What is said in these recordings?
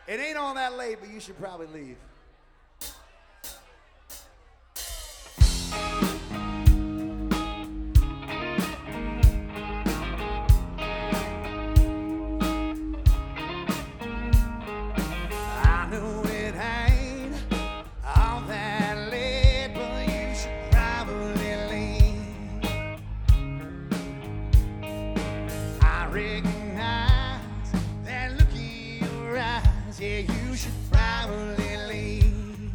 It ain't all that late, but you should probably leave. I know it ain't all that late, but you should probably leave. I recognize that look in your eyes. Yeah, you should probably leave.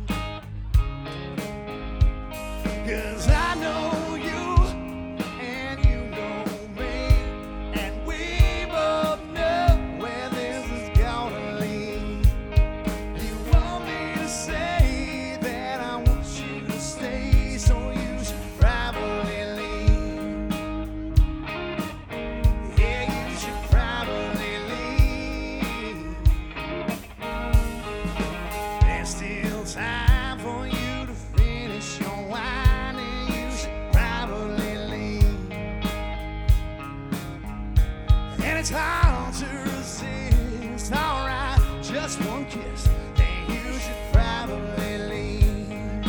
'Cause I know you and you know me, and we both know where this is gonna lead. You want me to say that I want you to stay, so you should probably leave. Yeah, you should probably leave. There's still time for you to finish your wine, and you should probably leave. And it's hard to resist, alright, just one kiss, then you should probably leave.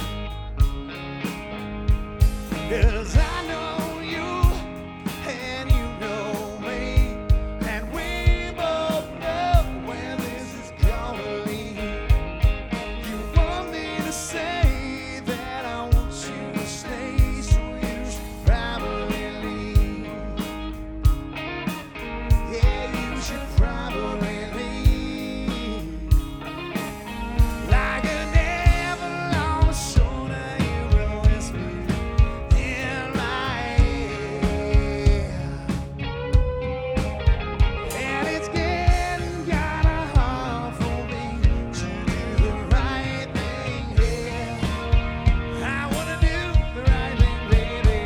'Cause I know you and you know me, and we both know where this is gonna lead. You want me to say that I want you to stay, so you should probably leave. Yeah, you should probably leave. Like a devil on a shoulder, you will whisper in my ear. And it's getting kinda hard for me to do the right thing here. I wanna do the right thing, baby.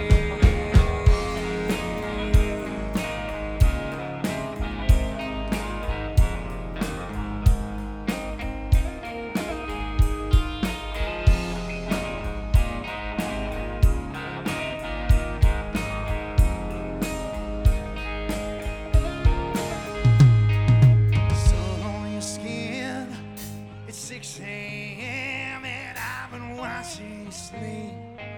Sun on your skin, it's 6 a.m. and I've been watching you sleep.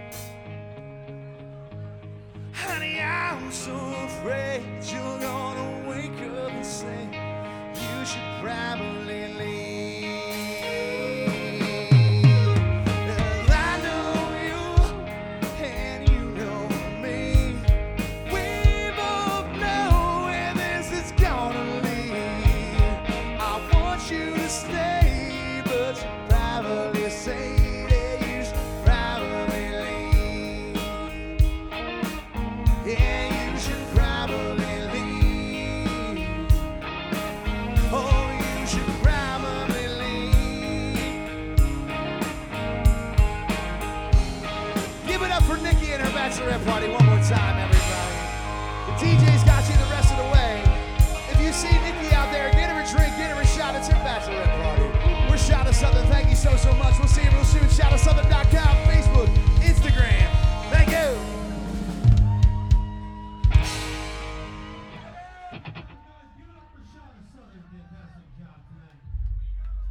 Honey, I'm so afraid you're gonna wake up and say you should probably leave. 'Cause I know you and you know me. We both know where this is gonna lead. I want you to stay, but you probably say that you should probably leave. Yeah, you should probably leave. Oh, you should probably leave. Give it up for Nikki and her bachelorette party one more